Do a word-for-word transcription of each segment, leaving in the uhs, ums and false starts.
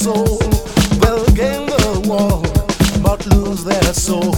soul, will gain the world but lose their souls.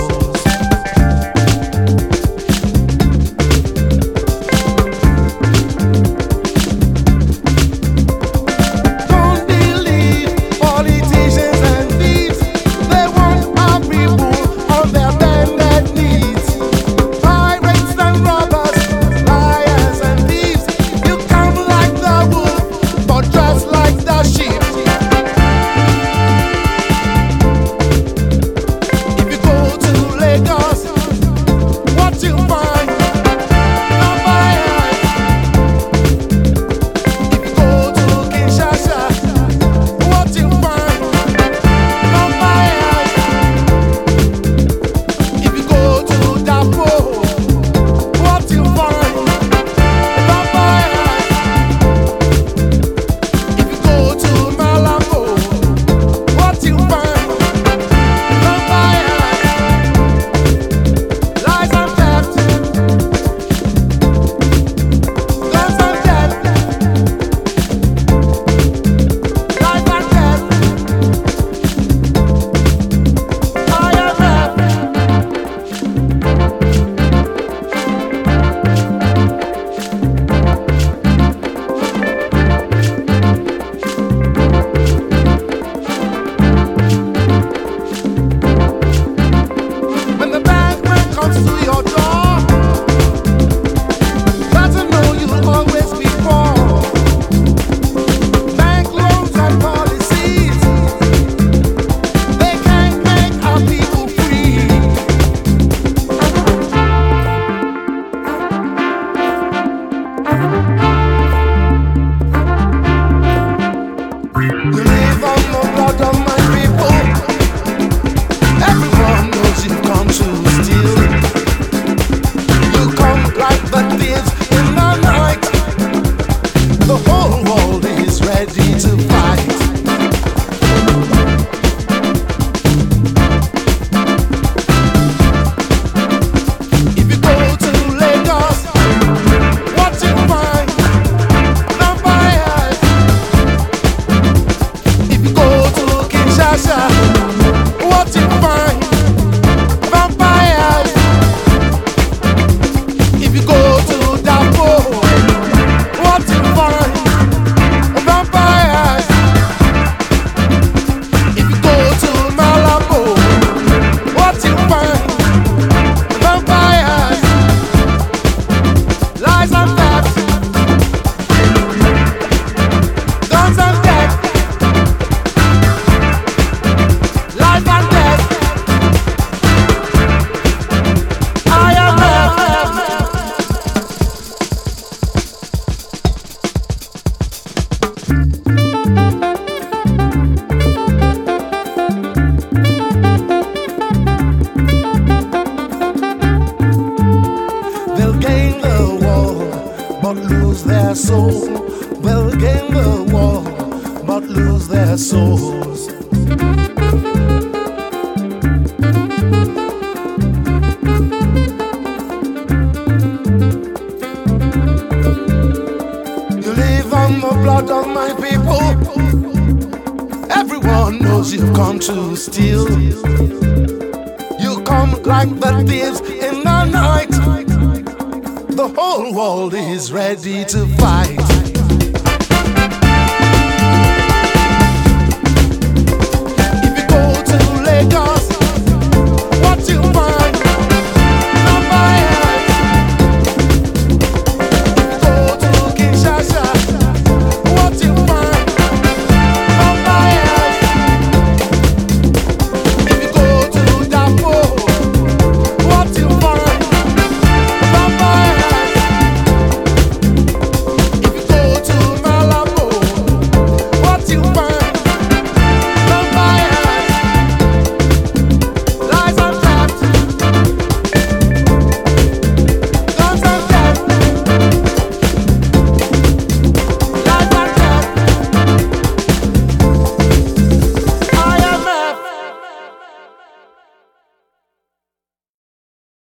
Their soul will gain the world but lose their souls. You live on the blood of my people. Everyone knows you've come to steal. You come like the thieves in the night. The whole world is ready to fight. If you go to Lagos,